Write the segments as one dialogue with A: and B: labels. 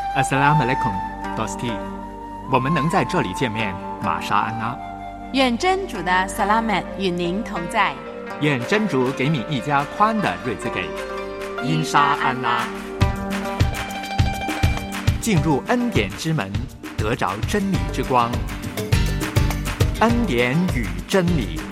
A: Assalamu alaikum, Dosti。我们能在这里见面，玛莎安娜。
B: 愿真主的萨拉曼与您同在。
A: 愿真主给你一家宽的日子给。因沙安拉。进入恩典之门，得着真理之光。恩典与真理。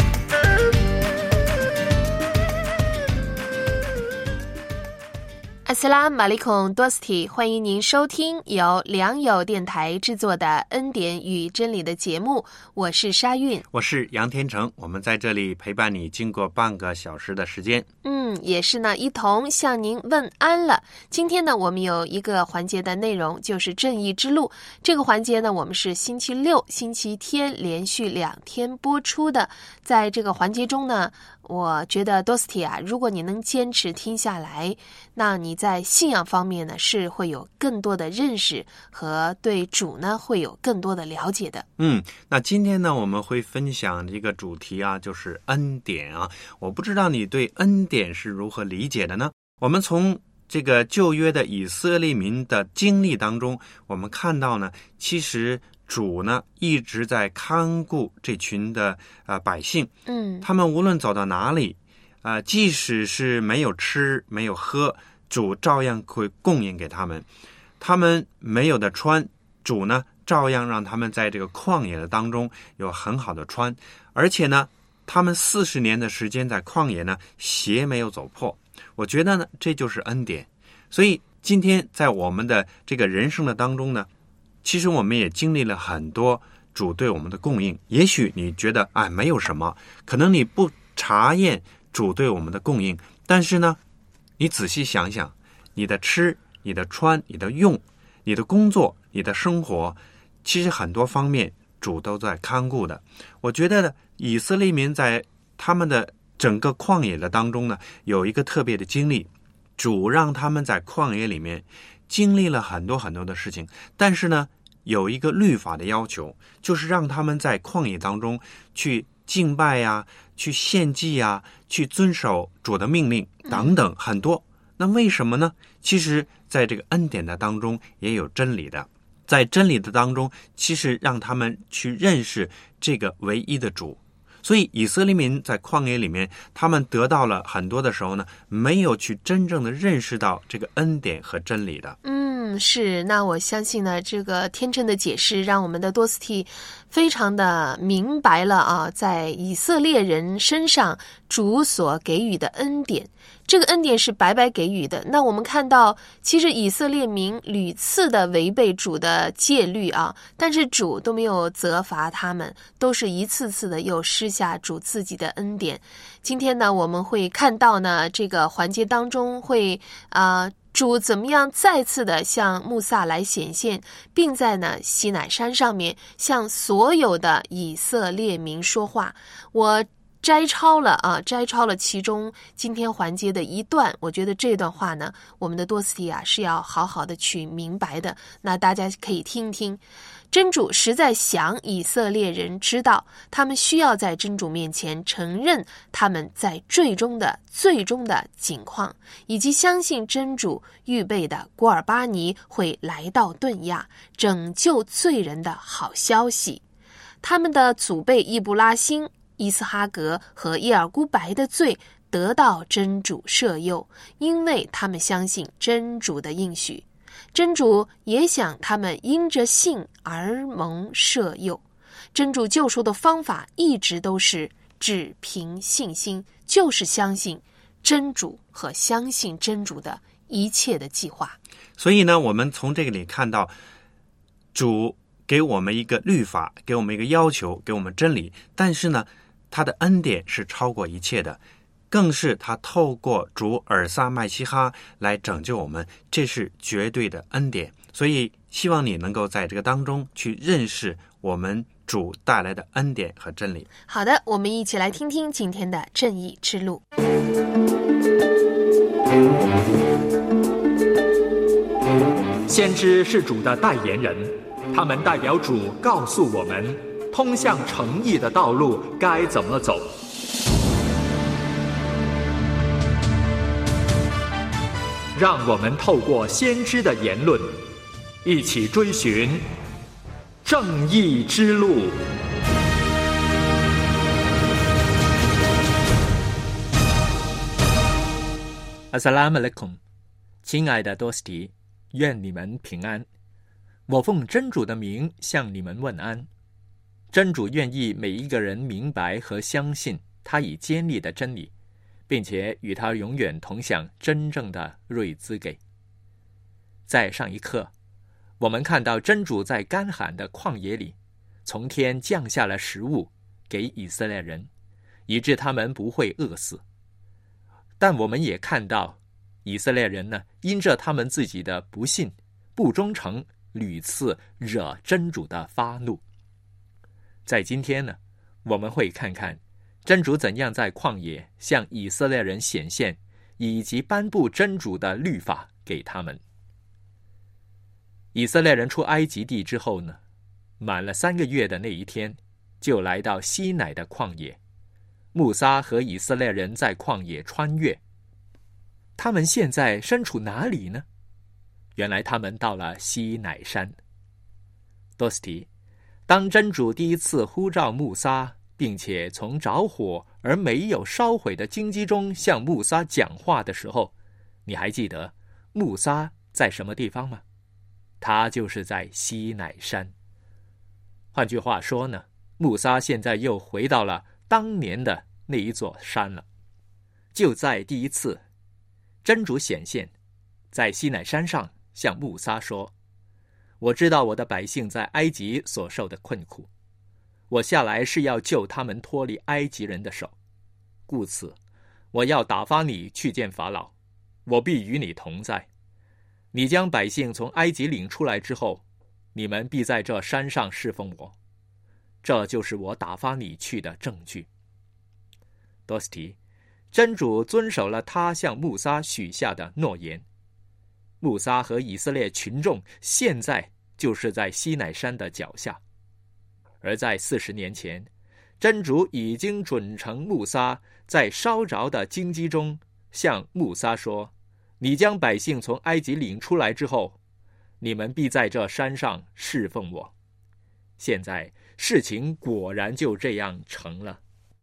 C: 阿斯拉马利孔多斯提，欢迎您收听由良友电台制作的《恩典与真理》的节目，我是沙韵，
D: 我是杨天成，我们在这里陪伴你经过半个小时的时间。
C: 也是呢，一同向您问安了。今天呢，我们有一个环节的内容，就是正义之路。这个环节呢，我们是星期六、星期天连续2天播出的。在这个环节中呢，我觉得多斯提啊，如果你能坚持听下来，那你在信仰方面呢是会有更多的认识和对主呢会有更多的了解的。
D: 那今天呢我们会分享一个主题啊，就是恩典啊。我不知道你对恩典是如何理解的呢？我们从这个旧约的以色列民的经历当中，我们看到呢，其实主呢一直在看顾这群的百姓。他们无论走到哪里，即使是没有吃没有喝，主照样会供应给他们。他们没有的穿，主呢照样让他们在这个旷野的当中有很好的穿。而且呢，他们40年的时间在旷野呢，鞋没有走破。我觉得呢，这就是恩典。所以今天在我们的这个人生的当中呢，其实我们也经历了很多主对我们的供应。也许你觉得没有什么，可能你不察验主对我们的供应，但是呢，你仔细想想，你的吃、你的穿、你的用、你的工作、你的生活，其实很多方面主都在看顾的。我觉得呢，以色列民在他们的整个旷野的当中呢，有一个特别的经历，主让他们在旷野里面经历了很多很多的事情，但是呢，有一个律法的要求，就是让他们在旷野当中去敬拜呀，去献祭呀，去遵守主的命令等等很多。那为什么呢？其实在这个恩典的当中也有真理的，在真理的当中，其实让他们去认识这个唯一的主。所以以色列民在旷野里面，他们得到了很多的时候呢，没有去真正的认识到这个恩典和真理的。
C: 是，那我相信呢，这个天真的解释让我们的多斯蒂非常的明白了啊，在以色列人身上主所给予的恩典，这个恩典是白白给予的。那我们看到，其实以色列民屡次的违背主的戒律啊，但是主都没有责罚他们，都是一次次的又施下主自己的恩典。今天呢，我们会看到呢，这个环节当中会主怎么样再次的向穆萨来显现，并在呢西乃山上面向所有的以色列民说话。我摘抄了其中今天环节的一段，我觉得这段话呢，我们的多斯蒂是要好好的去明白的。那大家可以听一听。真主实在想以色列人知道，他们需要在真主面前承认他们在最终的境况，以及相信真主预备的古尔巴尼会来到顿亚，拯救罪人的好消息。他们的祖辈易布拉欣、伊斯哈格和耶尔孤白的罪得到真主赦宥，因为他们相信真主的应许。真主也想他们因着信而蒙赦宥。真主救赎的方法一直都是只凭信心，就是相信真主和相信真主的一切的计划。
D: 所以呢，我们从这个里看到，主给我们一个律法，给我们一个要求，给我们真理，但是呢，他的恩典是超过一切的，更是他透过主尔撒麦西哈来拯救我们，这是绝对的恩典。所以希望你能够在这个当中去认识我们主带来的恩典和真理。
C: 好的，我们一起来听听今天的正义之路。
A: 先知是主的代言人，他们代表主告诉我们，通向诚意的道路该怎么走。让我们透过先知的言论， 一起追寻正义之路。
E: Assalamu alaikum， 亲爱的多斯蒂，愿你们平安。我奉真主的名向你们问安。真主愿意每一个人明白和相信他已建立的真理，并且与他永远同享真正的瑞兹给。在上一课，我们看到真主在干旱的旷野里，从天降下了食物给以色列人，以致他们不会饿死。但我们也看到，以色列人呢，因着他们自己的不信、不忠诚，屡次惹真主的发怒。在今天呢，我们会看看真主怎样在旷野向以色列人显现，以及颁布真主的律法给他们。以色列人出埃及地之后呢，满了3个月的那一天，就来到西乃的旷野。穆撒和以色列人在旷野穿越。他们现在身处哪里呢？原来他们到了西乃山。多斯提，当真主第一次呼召穆撒，并且从着火而没有烧毁的荆棘中向穆撒讲话的时候，你还记得穆撒在什么地方吗？他就是在西乃山。换句话说呢，穆撒现在又回到了当年的那一座山了。就在第一次，真主显现在西乃山上，向穆撒说：我知道我的百姓在埃及所受的困苦，我下来是要救他们脱离埃及人的手，故此我要打发你去见法老，我必与你同在。你将百姓从埃及领出来之后，你们必在这山上侍奉我，这就是我打发你去的证据。多斯提，真主遵守了他向穆撒许下的诺言。穆撒和以色列群众现在就是在西乃山的脚下，而在40年前，真主已经准成穆撒在烧着的荆棘中向穆撒说：你将百姓从埃及领出来之后，你们必在这山上侍奉我。现在事情果然就这样成了。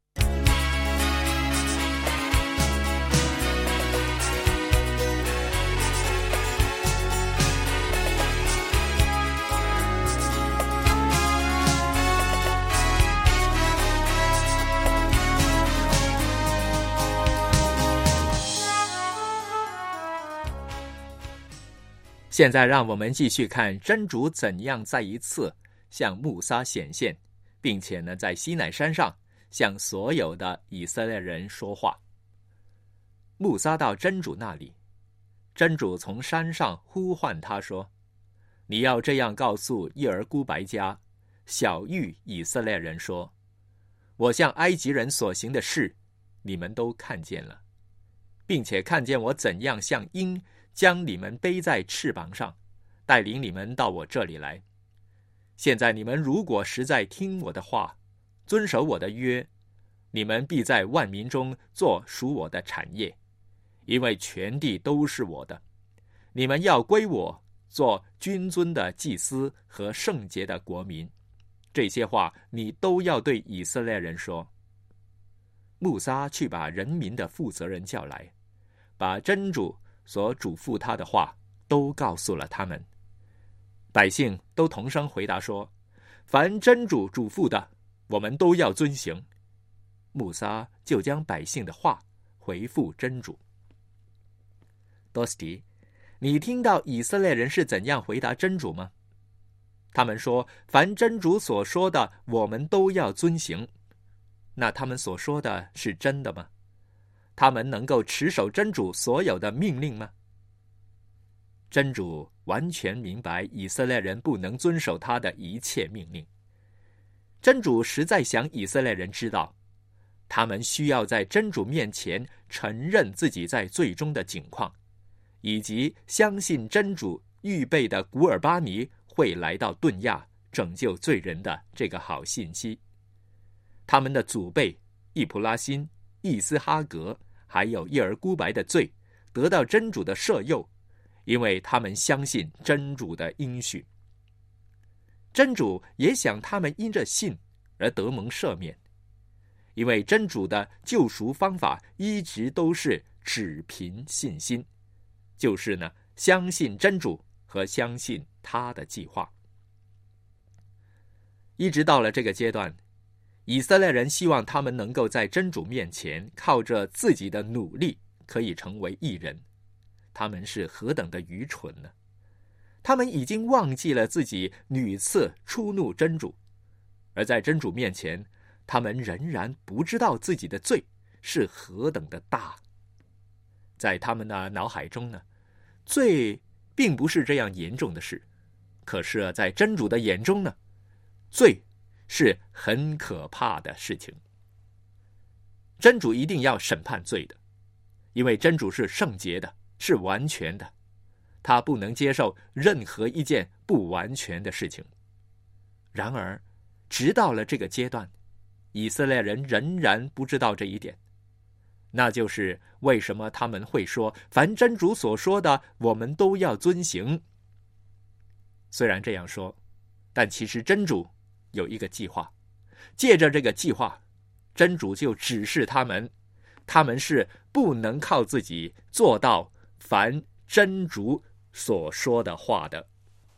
E: 现在让我们继续看真主怎样再一次向穆撒显现，并且呢，在西乃山上向所有的以色列人说话。穆撒到真主那里，真主从山上呼唤他说：你要这样告诉伊尔孤白家、小谕以色列人说：我向埃及人所行的事，你们都看见了，并且看见我怎样像鹰将你们背在翅膀上，带领你们到我这里来。现在你们如果实在听我的话，遵守我的约，你们必在万民中做属我的产业，因为全地都是我的。你们要归我，做君尊的祭司和圣洁的国民。这些话你都要对以色列人说。穆撒去把人民的负责人叫来，把真主所嘱咐他的话都告诉了他们。百姓都同声回答说：凡真主嘱咐的，我们都要遵行。穆撒就将百姓的话回复真主。多斯提，你听到以色列人是怎样回答真主吗？他们说：凡真主所说的，我们都要遵行。那他们所说的是真的吗？他们能够持守真主所有的命令吗？真主完全明白以色列人不能遵守他的一切命令。真主实在想以色列人知道，他们需要在真主面前承认自己在罪中的境况，以及相信真主预备的古尔巴尼会来到顿亚拯救罪人的这个好信息。他们的祖辈易普拉辛、伊斯哈格还有叶尔孤白的罪得到真主的赦宥， 因为他们相信真主的应许。真主也想他们因着信而得蒙赦免，因为真主的救赎方法一直都是只凭信心，就是呢，相信真主和相信他的计划。一直到了这个阶段，以色列人希望他们能够在真主面前靠着自己的努力可以成为义人，他们是何等的愚蠢呢？他们已经忘记了自己屡次触怒真主，而在真主面前，他们仍然不知道自己的罪是何等的大。在他们的脑海中呢，罪并不是这样严重的事，可是在真主的眼中呢，罪是很可怕的事情。真主一定要审判罪的，因为真主是圣洁的，是完全的，他不能接受任何一件不完全的事情。然而，直到了这个阶段，以色列人仍然不知道这一点。那就是为什么他们会说，凡真主所说的，我们都要遵行。虽然这样说，但其实真主有一个计划，借着这个计划，真主就指示他们是不能靠自己做到凡真主所说的话的。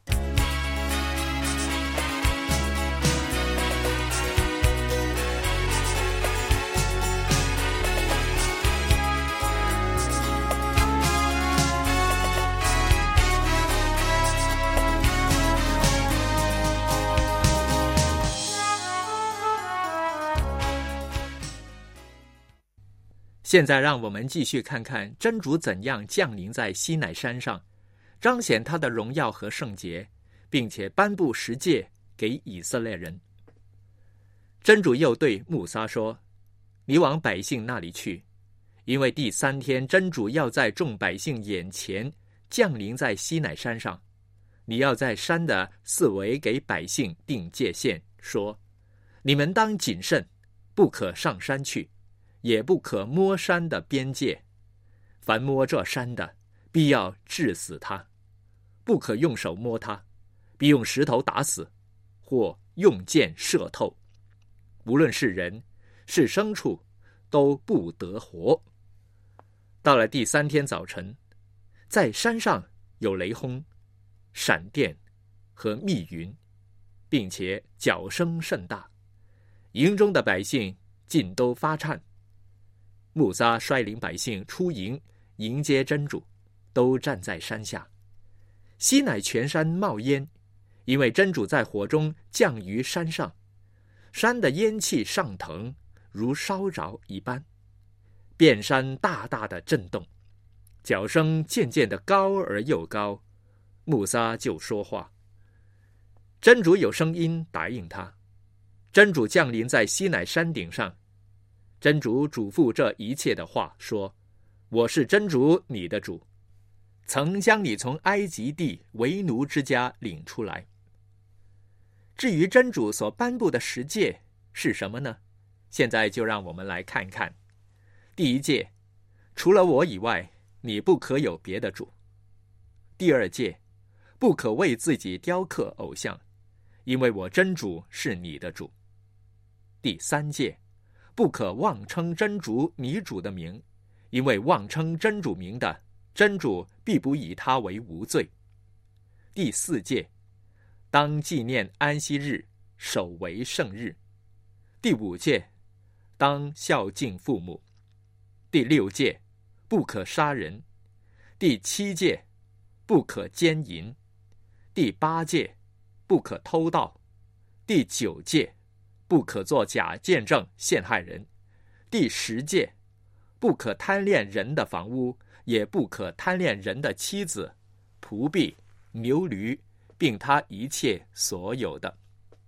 E: 现在让我们继续看看真主怎样降临在西乃山上，彰显他的荣耀和圣洁，并且颁布十诫给以色列人。真主又对穆撒说，你往百姓那里去，因为第3天真主要在众百姓眼前降临在西乃山上，你要在山的四围给百姓定界限，说，你们当谨慎，不可上山去，也不可摸山的边界，凡摸这山的，必要治死他；不可用手摸他，必用石头打死，或用箭射透。无论是人是牲畜，都不得活。到了第3天早晨，在山上有雷轰、闪电和密云，并且角声甚大，营中的百姓尽都发颤。穆撒率领百姓出营迎接真主，都站在山下。西乃全山冒烟，因为真主在火中降于山上，山的烟气上腾，如烧着一般，遍山大大的震动，角声渐渐的高而又高。穆撒就说话，真主有声音答应他。真主降临在西乃山顶上，真主嘱咐这一切的话，说，我是真主你的主，曾将你从埃及地为奴之家领出来。至于真主所颁布的十诫是什么呢？现在就让我们来看看。第1诫，除了我以外，你不可有别的主。第2诫，不可为自己雕刻偶像，因为我真主是你的主。第3诫，不可妄称真主你主的名，因为妄称真主名的，真主必不以他为无罪。第4诫，当纪念安息日，守为圣日。第5诫，当孝敬父母。第6诫，不可杀人。第7诫，不可奸淫。第8诫，不可偷盗。第9诫，不可作假见证陷害人。第10诫，不可贪恋人的房屋，也不可贪恋人的妻子、仆婢、牛驴，并他一切所有的。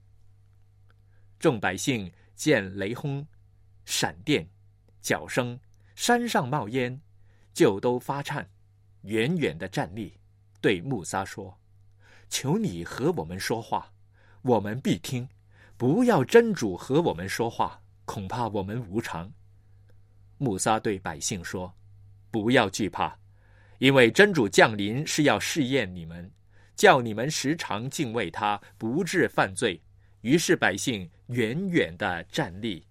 E: 众百姓见雷轰、闪电、角声，山上冒烟，就都发颤，远远地站立，对穆撒说，求你和我们说话，我们必听，不要真主和我们说话，恐怕我们无常。穆撒对百姓说，不要惧怕， 因为真主降临是要试验你们，叫你们时常敬畏他，不致犯罪。于是百姓远远地站立。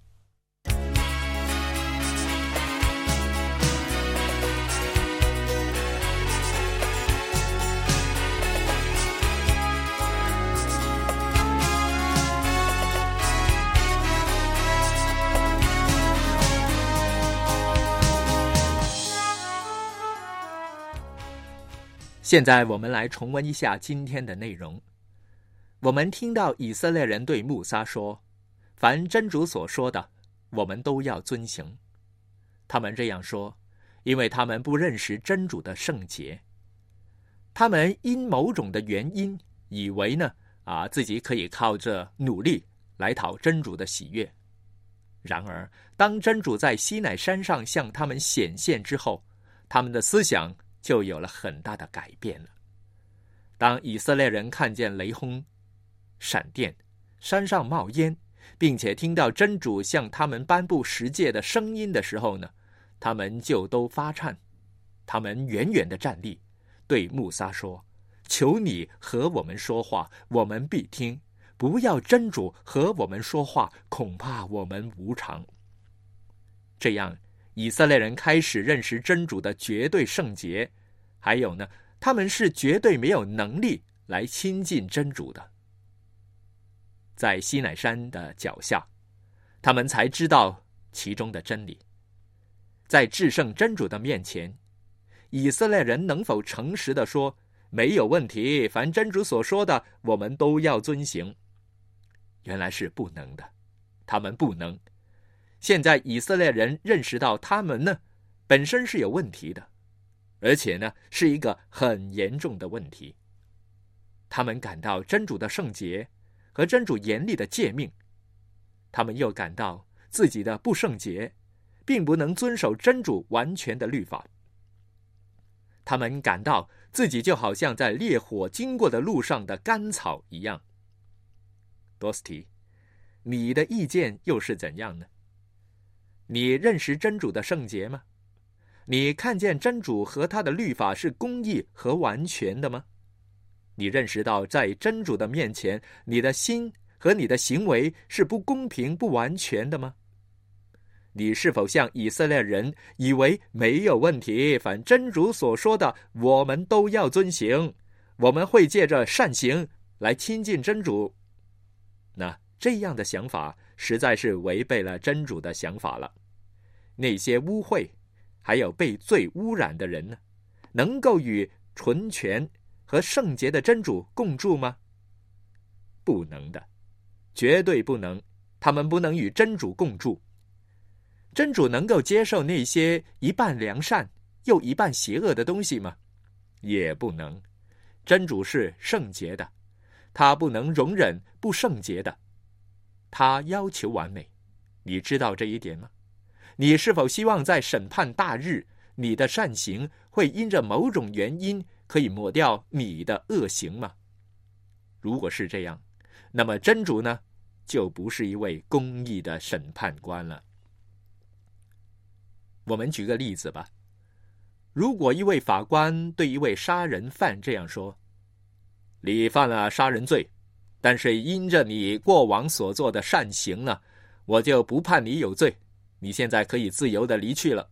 E: 现在我们来重温一下今天的内容。我们听到以色列人对穆撒说，凡真主所说的，我们都要遵行。他们这样说，因为他们不认识真主的圣洁。他们因某种的原因，以为呢，自己可以靠着努力来讨真主的喜悦。然而，当真主在西乃山上向他们显现之后，他们的思想就有了很大的改变了。当以色列人看见雷轰、闪电、山上冒烟，并且听到真主向他们颁布十诫的声音的时候呢，他们就都发颤。他们远远地站立，对穆撒说：求你和我们说话，我们必听；不要真主和我们说话，恐怕我们无常。这样以色列人开始认识真主的绝对圣洁，还有呢，他们是绝对没有能力来亲近真主的。在西乃山的脚下，他们才知道其中的真理。在至圣真主的面前，以色列人能否诚实地说，没有问题，凡真主所说的，我们都要遵行？原来是不能的，他们不能。现在以色列人认识到他们呢，本身是有问题的，而且呢，是一个很严重的问题。他们感到真主的圣洁和真主严厉的诫命，他们又感到自己的不圣洁，并不能遵守真主完全的律法。他们感到自己就好像在烈火经过的路上的干草一样。多斯提，你的意见又是怎样呢？你认识真主的圣洁吗？你看见真主和他的律法是公义和完全的吗？你认识到在真主的面前，你的心和你的行为是不公平不完全的吗？你是否像以色列人以为没有问题，凡真主所说的我们都要遵行，我们会借着善行来亲近真主？那这样的想法实在是违背了真主的想法了。那些污秽还有被罪污染的人呢，能够与纯全和圣洁的真主共住吗？不能的，绝对不能。他们不能与真主共住。真主能够接受那些一半良善又一半邪恶的东西吗？也不能。真主是圣洁的，他不能容忍不圣洁的，他要求完美。你知道这一点吗？你是否希望在审判大日，你的善行会因着某种原因可以抹掉你的恶行吗？如果是这样，那么真主呢，就不是一位公义的审判官了。我们举个例子吧。如果一位法官对一位杀人犯这样说：你犯了杀人罪，但是因着你过往所做的善行呢，我就不判你有罪，你现在可以自由地离去了。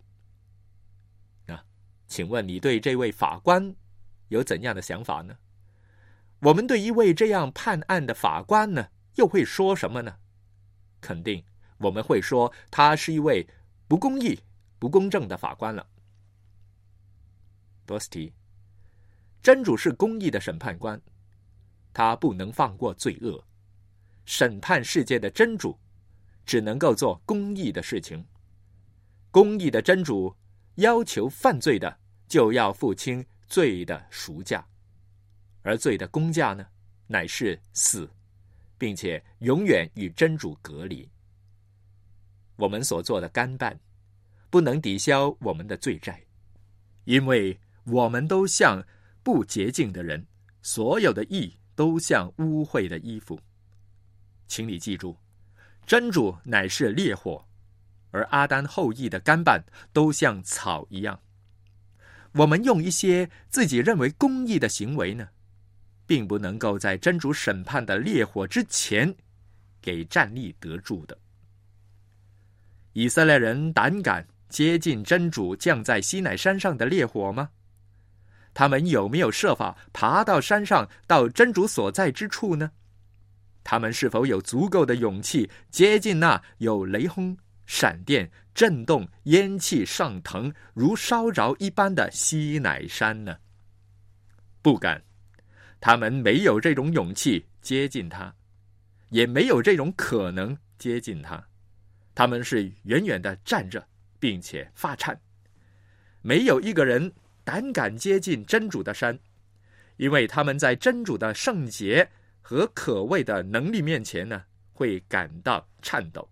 E: 请问你对这位法官有怎样的想法呢？我们对一位这样判案的法官呢，又会说什么呢？肯定我们会说他是一位不公义、不公正的法官了。多斯提，真主是公义的审判官，他不能放过罪恶。审判世界的真主只能够做公义的事情。公义的真主要求犯罪的就要付清罪的赎价，而罪的公价呢，乃是死，并且永远与真主隔离。我们所做的干办不能抵消我们的罪债，因为我们都像不洁净的人，所有的义都像污秽的衣服。请你记住，真主乃是烈火，而阿丹后裔的干办都像草一样。 我们用一些自己认为公义的行为呢，并不能够在真主审判的烈火之前给站立得住的。以色列人胆敢接近真主降在西乃山上的烈火吗？他们有没有设法爬到山上，到真主所在之处呢？他们是否有足够的勇气接近那有雷轰、闪电、震动、烟气上腾如烧着一般的西乃山呢？不敢，他们没有这种勇气接近他，也没有这种可能接近他。他们是远远地站着，并且发颤。没有一个人胆敢接近真主的山，因为他们在真主的圣洁和可畏的能力面前呢，会感到颤抖。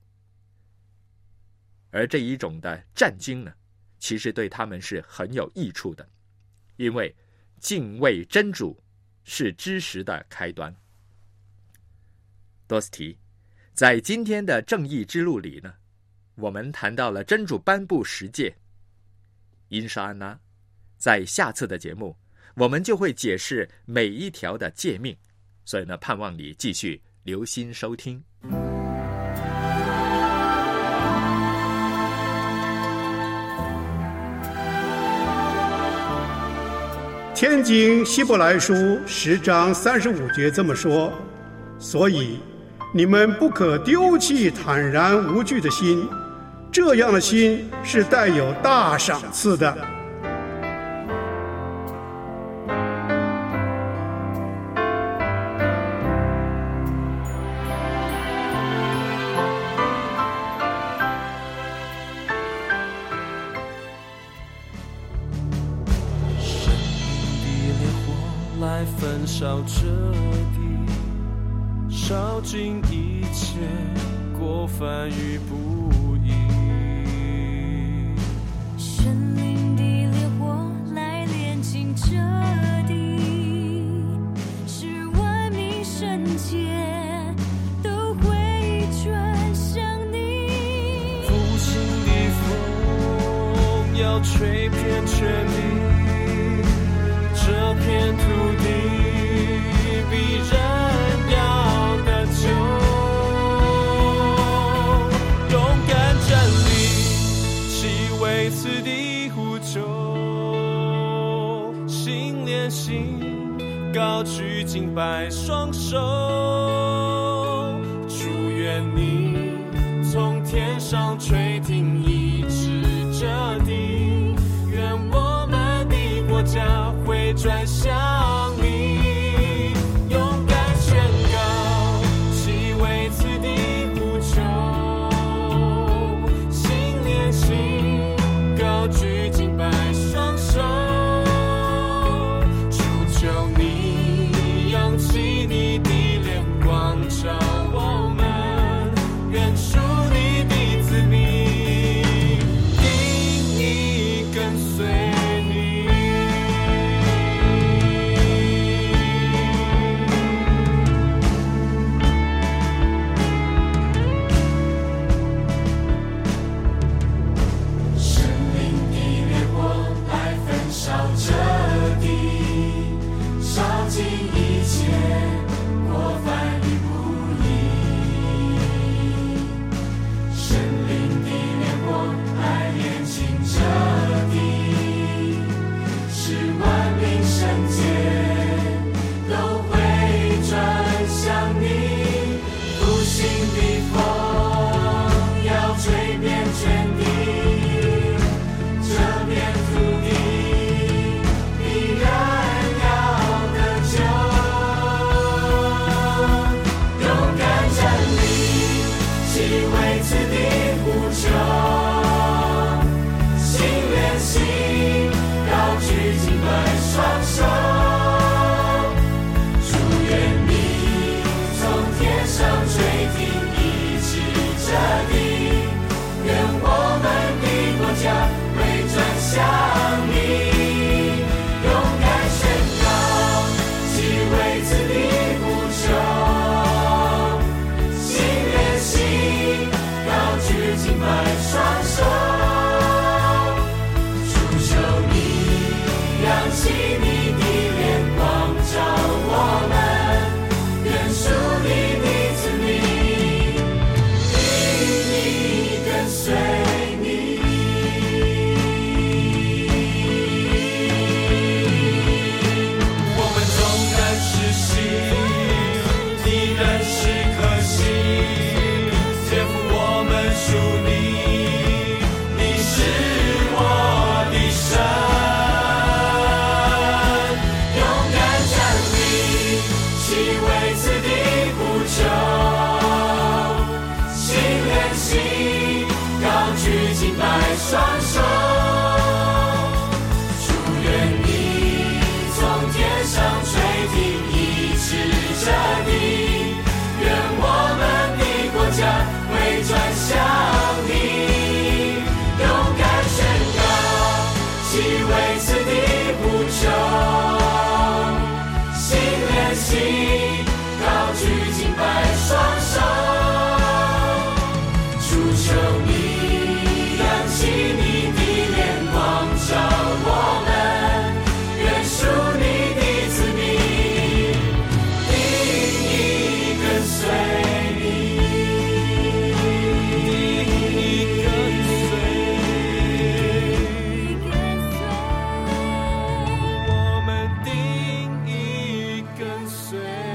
E: 而这一种的战惊呢，其实对他们是很有益处的，因为敬畏真主是知识的开端。多斯提，在今天的正义之路里呢，我们谈到了真主颁布十诫。因沙安拉，在下次的节目，我们就会解释每一条的诫命，所以呢，盼望你继续留心收听。
F: 天经希伯来书10章35节这么说：所以你们不可丢弃坦然无惧的心，这样的心是带有大赏赐的。
G: 来焚烧这地，烧尽一切过犯与不义。
H: 神灵的烈火来炼净这地，使万民圣洁都会转向你。
G: 复兴的风要吹遍全地，这片土地必人要得救，勇敢站立，其为此地呼救，心连心，高举敬拜双手，祝愿你从天上垂听医治这地，愿我们的国家会转向你，勇敢宣告，其为此地呼求，心连心，高举敬拜双手，主求你扬起你的脸光照我们，愿属你的子民定义跟随。 双手，祝愿你从天上垂听，医治这地，愿我们的国家回转向你，勇敢宣告，其为此地不求，心连心，高举敬拜双手，主求你扬起你的脸光照我们，愿属你的子民定义跟随你，我们定义跟随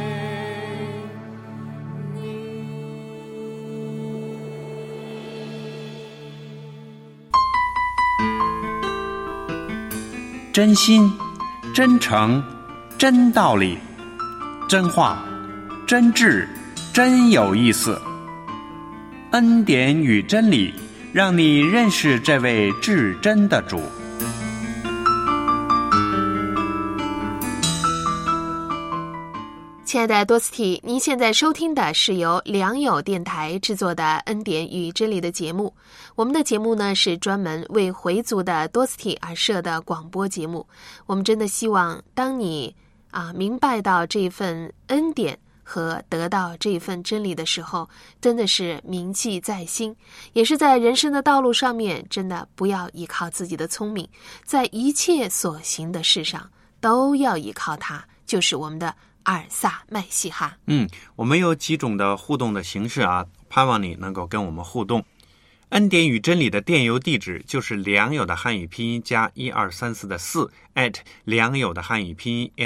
D: 真心、真诚、真道理、真话、真挚、真有意思。恩典与真理，让你认识这位至真的主。
C: 亲爱的多斯蒂，您现在收听的是由良友电台制作的《恩典与真理》的节目。我们的节目呢是专门为回族的多斯蒂而设的广播节目。我们真的希望，当你明白到这份恩典和得到这份真理的时候，真的是铭记在心，也是在人生的道路上面，真的不要依靠自己的聪明，在一切所行的事上都要依靠它，就是我们的阿尔萨麦西哈。
D: 我们有几种的互动的形式啊，盼望你能够跟我们互动。恩典与真理的电邮地址就是良友的汉语拼音加1234的4 良友的汉语拼音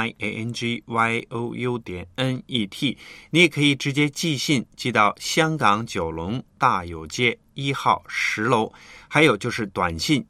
D: LIANGYOU.NET。 你也可以直接寄信寄到香港九龙大有街1号10楼，还有就是短信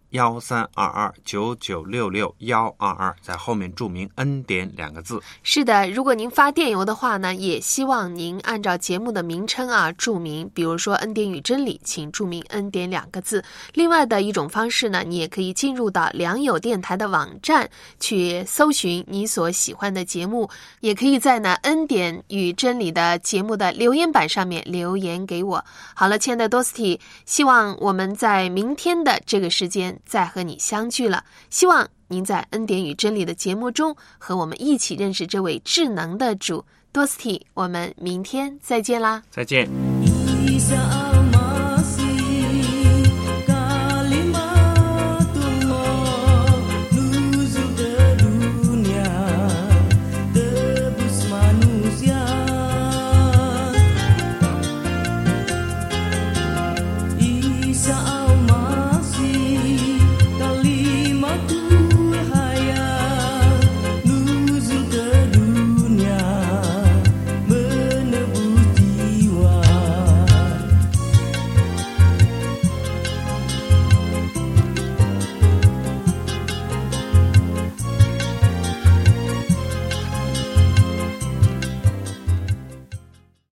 D: 132299662122，在后面注明恩典2个字。
C: 是的，如果您发电邮的话呢，也希望您按照节目的名称注明，比如说恩典与真理，请注明恩典2个字。另外的一种方式呢，你也可以进入到良友电台的网站去搜寻你所喜欢的节目，也可以在恩典与真理的节目的留言板上面留言给我。好了，亲爱的多斯蒂，希望我们在明天的这个时间再和你相聚了。希望您在恩典与真理的节目中和我们一起认识这位智能的主。多斯蒂，我们明天再见啦！
D: 再见。
H: 一扫